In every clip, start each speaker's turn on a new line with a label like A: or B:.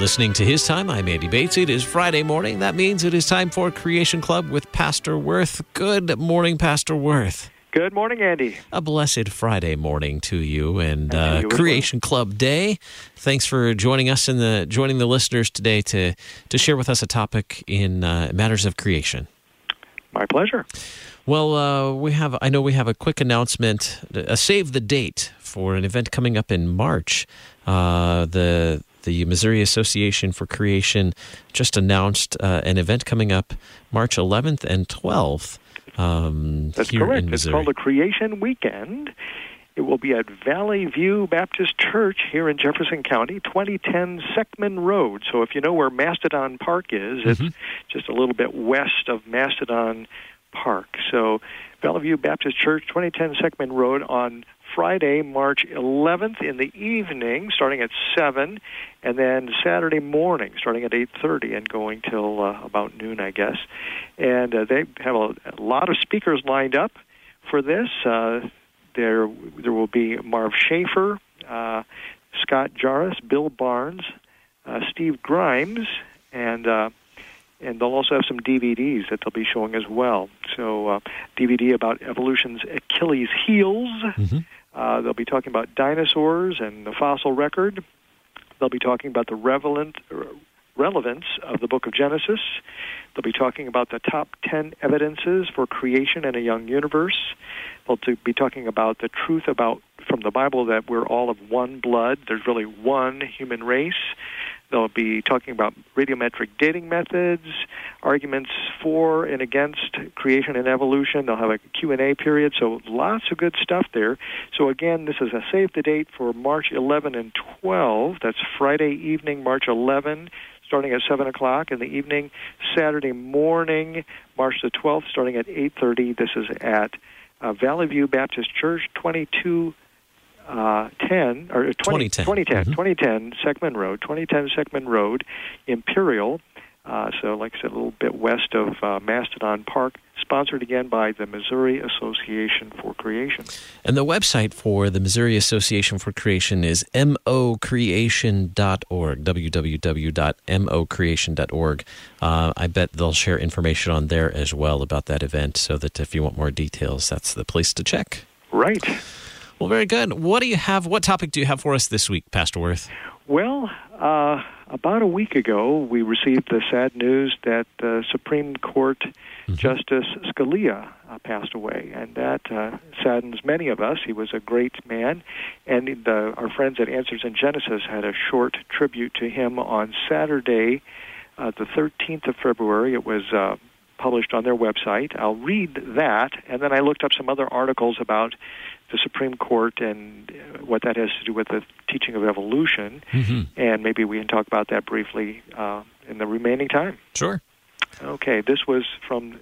A: listening to His Time. I'm Andy Bates. It is Friday morning. That means it is time for Creation Club with Pastor Worth. Good morning, Pastor Worth.
B: Good morning, Andy.
A: A blessed Friday morning to you and
B: you
A: Creation Club Day. Thanks for joining us and joining the listeners today to share with us a topic in matters of creation.
B: My pleasure.
A: Well, I know we have a quick announcement, a save the date for an event coming up in March. The Missouri Association for Creation just announced an event coming up March 11th and 12th.
B: That's
A: here
B: correct.
A: In
B: it's
A: Missouri.
B: called the Creation Weekend. It will be at Valley View Baptist Church here in Jefferson County, 2010 Seckman Road. So if you know where Mastodon Park is, it's just a little bit west of Mastodon Park. So Valley View Baptist Church, 2010 Seckman Road on Friday, March 11th in the evening, starting at 7, and then Saturday morning, starting at 8:30 and going till about noon, I guess. And they have a lot of speakers lined up for this. There will be Marv Schaefer, Scott Jarvis, Bill Barnes, Steve Grimes, and they'll also have some DVDs that they'll be showing as well. So DVD about evolution's Achilles heels. They'll be talking about dinosaurs and the fossil record. They'll be talking about the relevance of the book of Genesis. They'll be talking about the top 10 evidences for creation in a young universe. They'll be talking about the truth from the Bible that we're all of one blood. There's really one human race. They'll be talking about radiometric dating methods, arguments for and against creation and evolution. They'll have a Q&A period, so lots of good stuff there. So again, this is a save the date for March 11 and 12. That's Friday evening, March 11, starting at 7 o'clock in the evening. Saturday morning, March the 12th, starting at 8:30. This is at Valley View Baptist Church, 2010 Seckman Road, 2010 Seckman Road, Imperial. So, like I said, a little bit west of Mastodon Park. Sponsored again by the Missouri Association for Creation.
A: And the website for the Missouri Association for Creation is mocreation.org, www.mocreation.org. I bet they'll share information on there as well about that event, so that if you want more details, that's the place to check.
B: Right.
A: Well, very good. What topic do you have for us this week, Pastor Worth?
B: Well, about a week ago, we received the sad news that Supreme Court Justice Scalia passed away, and that saddens many of us. He was a great man, and our friends at Answers in Genesis had a short tribute to him on Saturday, the 13th of February. It was published on their website. I'll read that, and then I looked up some other articles about the Supreme Court and what that has to do with the teaching of evolution, and maybe we can talk about that briefly in the remaining time.
A: Sure.
B: Okay, this was from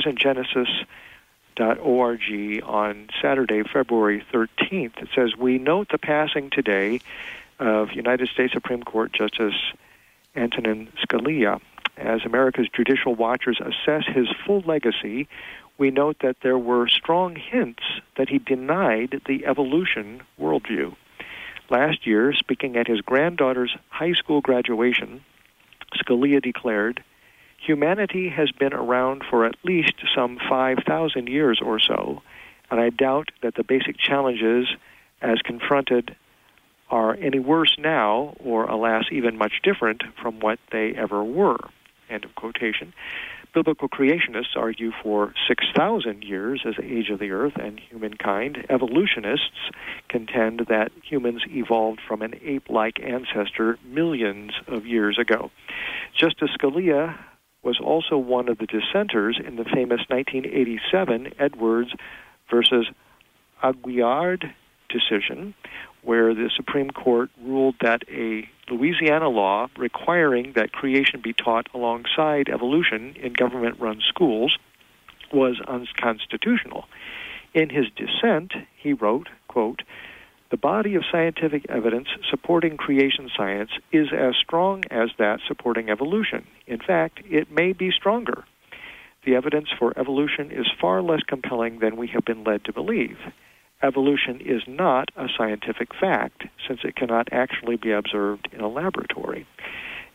B: AnswersInGenesis.org on Saturday, February 13th. It says, "We note the passing today of United States Supreme Court Justice Antonin Scalia. As America's judicial watchers assess his full legacy, we note that there were strong hints that he denied the evolution worldview. Last year, speaking at his granddaughter's high school graduation, Scalia declared, 'Humanity has been around for at least some 5,000 years or so, and I doubt that the basic challenges as confronted are any worse now, or alas, even much different from what they ever were.'" End of quotation. Biblical creationists argue for 6,000 years as the age of the earth and humankind. Evolutionists contend that humans evolved from an ape-like ancestor millions of years ago. Justice Scalia was also one of the dissenters in the famous 1987 Edwards versus Aguillard decision, where the Supreme Court ruled that a Louisiana law requiring that creation be taught alongside evolution in government-run schools was unconstitutional. In his dissent, he wrote, quote, "The body of scientific evidence supporting creation science is as strong as that supporting evolution. In fact, it may be stronger. The evidence for evolution is far less compelling than we have been led to believe. Evolution is not a scientific fact, since it cannot actually be observed in a laboratory."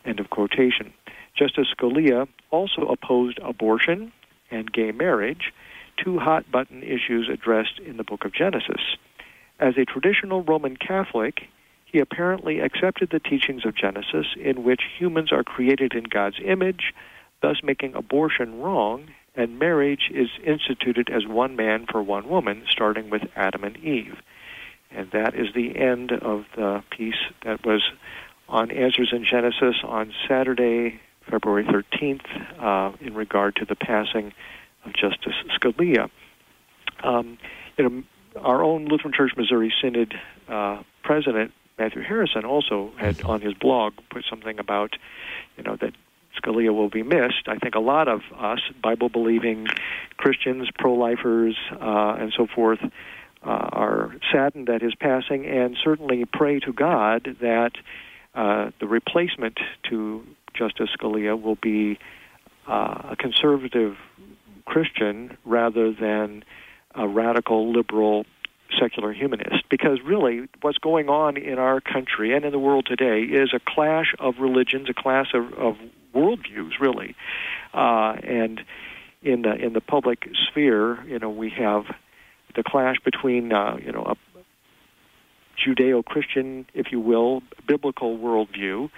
B: End of quotation. Justice Scalia also opposed abortion and gay marriage, two hot-button issues addressed in the book of Genesis. As a traditional Roman Catholic, he apparently accepted the teachings of Genesis in which humans are created in God's image, thus making abortion wrong, and marriage is instituted as one man for one woman, starting with Adam and Eve. And that is the end of the piece that was on Answers in Genesis on Saturday, February 13th, in regard to the passing of Justice Scalia. Our own Lutheran Church Missouri Synod President Matthew Harrison also had on his blog put something about, that Scalia will be missed. I think a lot of us, Bible-believing Christians, pro-lifers, and so forth, are saddened at his passing, and certainly pray to God that the replacement to Justice Scalia will be a conservative Christian rather than a radical liberal secular humanist. Because really what's going on in our country and in the world today is a clash of religions, a clash of worldviews, really. And in the public sphere, we have the clash between a Judeo-Christian, if you will, biblical worldview,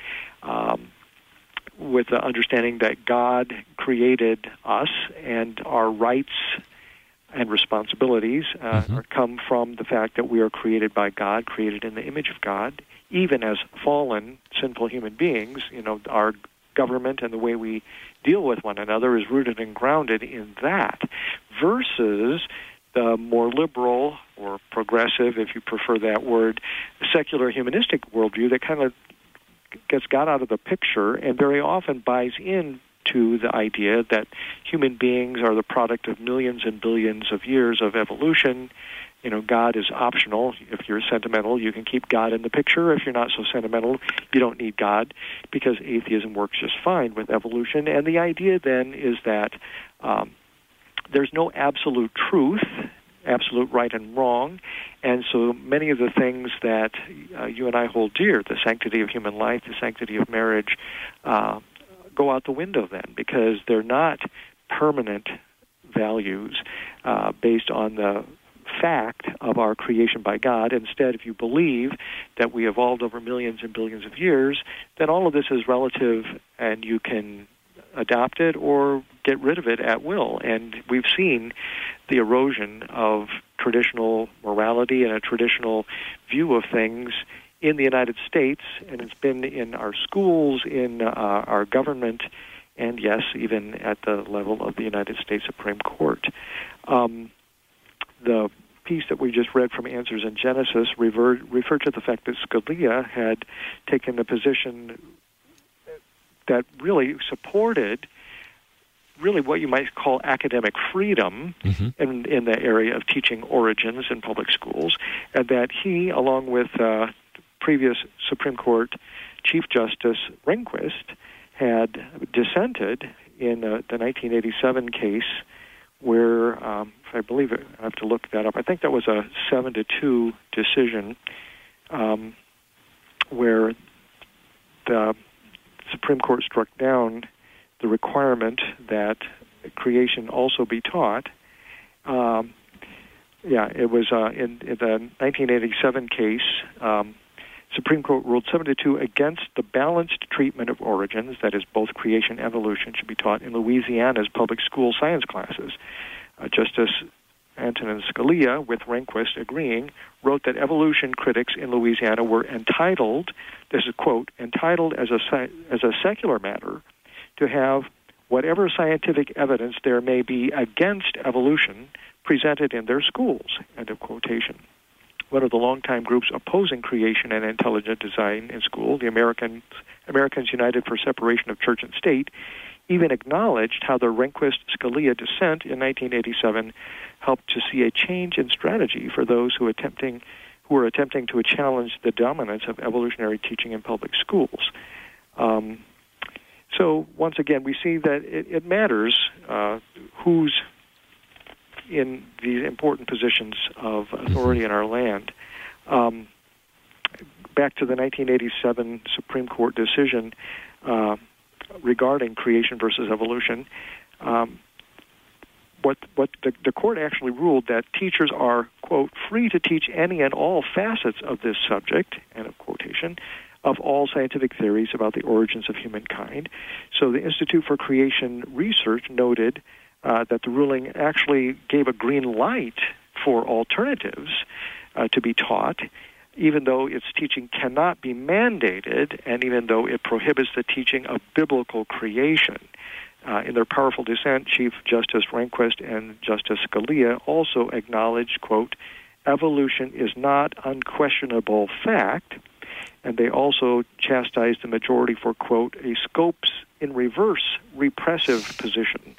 B: with the understanding that God created us and our rights and responsibilities come from the fact that we are created by God, created in the image of God. Even as fallen, sinful human beings, our government and the way we deal with one another is rooted and grounded in that, versus the more liberal or progressive, if you prefer that word, secular humanistic worldview that kind of gets God out of the picture and very often buys into the idea that human beings are the product of millions and billions of years of evolution. God is optional. If you're sentimental, you can keep God in the picture. If you're not so sentimental, you don't need God, because atheism works just fine with evolution. And the idea then is that there's no absolute truth, absolute right and wrong, and so many of the things that you and I hold dear, the sanctity of human life, the sanctity of marriage, go out the window then, because they're not permanent values based on the fact of our creation by God. Instead, if you believe that we evolved over millions and billions of years, then all of this is relative and you can adopt it or get rid of it at will. And we've seen the erosion of traditional morality and a traditional view of things in the United States, and it's been in our schools, in our government, and yes, even at the level of the United States Supreme Court. The piece that we just read from Answers in Genesis referred to the fact that Scalia had taken a position that really supported really what you might call academic freedom in the area of teaching origins in public schools, and that he, along with previous Supreme Court Chief Justice Rehnquist, had dissented in the 1987 case where, I believe it, I have to look that up, I think that was a 7-2 decision where the Supreme Court struck down the requirement that creation also be taught. It was in the 1987 case, Supreme Court ruled 7-2 against the balanced treatment of origins, that is, both creation and evolution should be taught in Louisiana's public school science classes. Justice Antonin Scalia, with Rehnquist agreeing, wrote that evolution critics in Louisiana were entitled, this is quote, entitled as a secular matter to have whatever scientific evidence there may be against evolution presented in their schools, end of quotation. One of the longtime groups opposing creation and intelligent design in school, the Americans United for Separation of Church and State, even acknowledged how the Rehnquist-Scalia dissent in 1987 helped to see a change in strategy for those who were attempting to challenge the dominance of evolutionary teaching in public schools. So once again, we see that it matters who's in these important positions of authority in our land. Back to the 1987 Supreme Court decision, regarding creation versus evolution. What the court actually ruled that teachers are, quote, free to teach any and all facets of this subject, end of quotation, of all scientific theories about the origins of humankind. So the Institute for Creation Research noted that the ruling actually gave a green light for alternatives to be taught, even though its teaching cannot be mandated, and even though it prohibits the teaching of biblical creation. In their powerful dissent, Chief Justice Rehnquist and Justice Scalia also acknowledged, quote, evolution is not unquestionable fact, and they also chastised the majority for, quote, a scopes in reverse repressive position.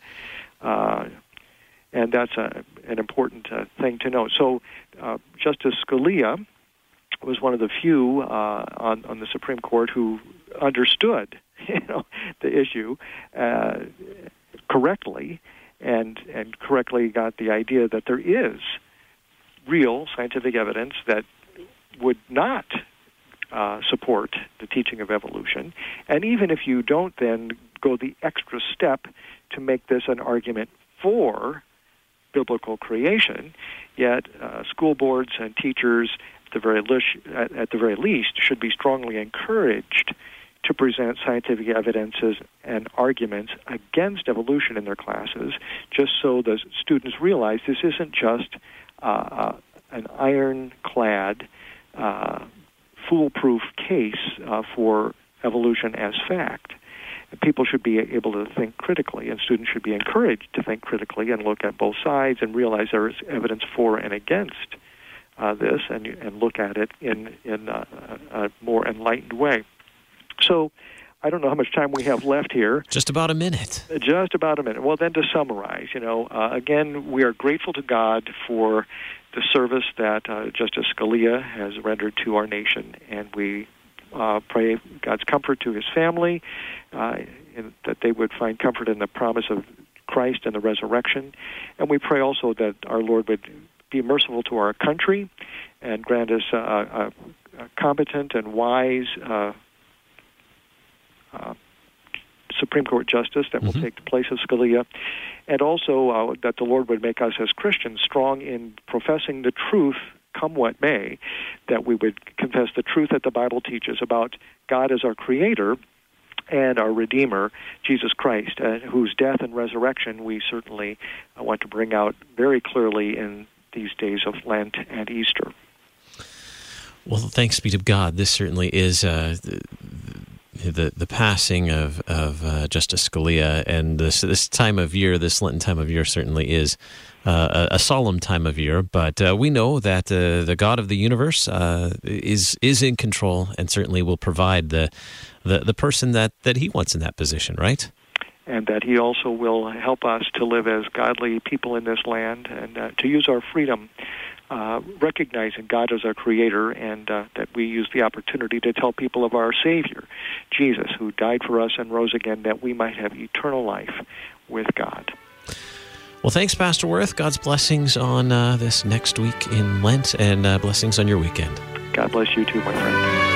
B: And that's an important thing to note. So Justice Scalia was one of the few on the Supreme Court who understood the issue correctly, and correctly got the idea that there is real scientific evidence that would not support the teaching of evolution. And even if you don't then go the extra step to make this an argument for biblical creation, yet school boards and teachers at the very least should be strongly encouraged to present scientific evidences and arguments against evolution in their classes, just so the students realize this isn't just an ironclad, foolproof case for evolution as fact. People should be able to think critically, and students should be encouraged to think critically and look at both sides and realize there is evidence for and against this, and look at it in a more enlightened way. So I don't know how much time we have left here.
A: Just about a minute.
B: Just about a minute. Well, then to summarize, again, we are grateful to God for the service that Justice Scalia has rendered to our nation, and we pray God's comfort to his family, and that they would find comfort in the promise of Christ and the resurrection. And we pray also that our Lord would be merciful to our country and grant us a competent and wise Supreme Court justice that will take the place of Scalia, and also that the Lord would make us as Christians strong in professing the truth, come what may, that we would confess the truth that the Bible teaches about God as our Creator and our Redeemer, Jesus Christ, whose death and resurrection we certainly want to bring out very clearly in these days of Lent and Easter.
A: Well, thanks be to God. This certainly is the passing of Justice Scalia, and this time of year, this Lenten time of year, certainly is a solemn time of year. But we know that the God of the universe is in control, and certainly will provide the person that He wants in that position, right?
B: And that He also will help us to live as godly people in this land, and to use our freedom, recognizing God as our Creator, and that we use the opportunity to tell people of our Savior, Jesus, who died for us and rose again, that we might have eternal life with God.
A: Well, thanks, Pastor Wirth. God's blessings on this next week in Lent, and blessings on your weekend.
B: God bless you too, my friend.